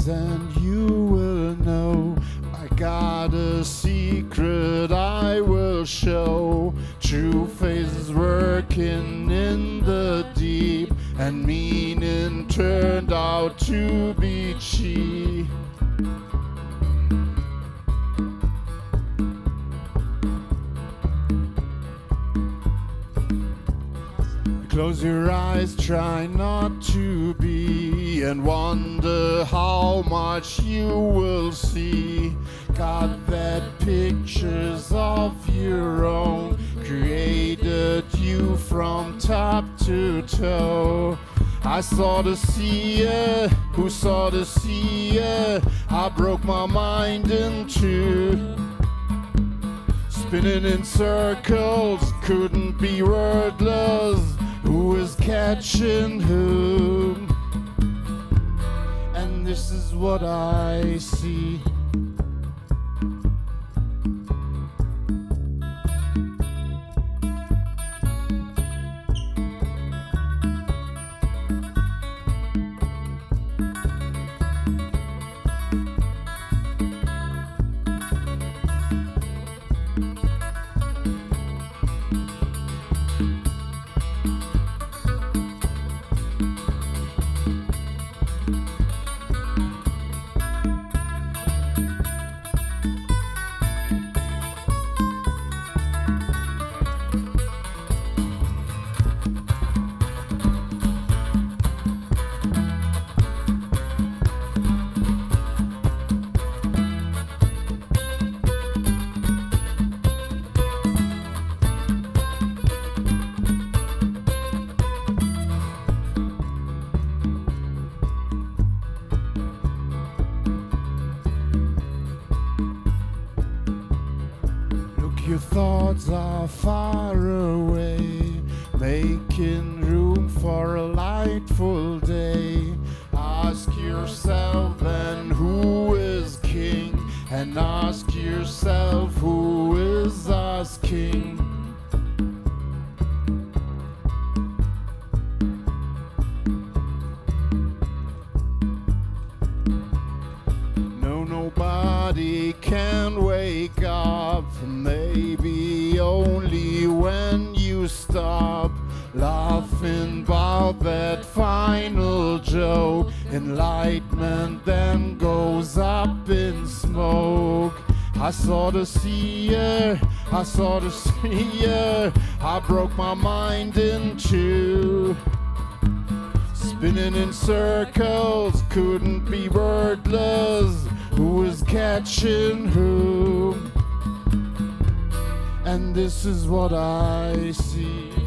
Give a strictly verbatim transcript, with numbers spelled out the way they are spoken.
eyes and you will know. I got a secret I will show. True faith is working in the deep, and meaning turned out to be cheap. Close your eyes, try not to be, and wonder how much you will see. Got that pictures of your own, created you from top to toe. I saw the seer, who saw the seer. I broke my mind in two, spinning in circles, couldn't be wordless. Who is catching whom? And this is what I see. Your thoughts are far away, making room for a lightful day. Ask yourself then, who is king? And ask yourself, who is us king? No, nobody can wake up, maybe only when you stop laughing about that final joke. Enlightenment then goes up in smoke. I saw the seer, I saw the seer. I broke my mind in two, spinning in circles, couldn't be wordless. Who is catching whom? And this is what I see.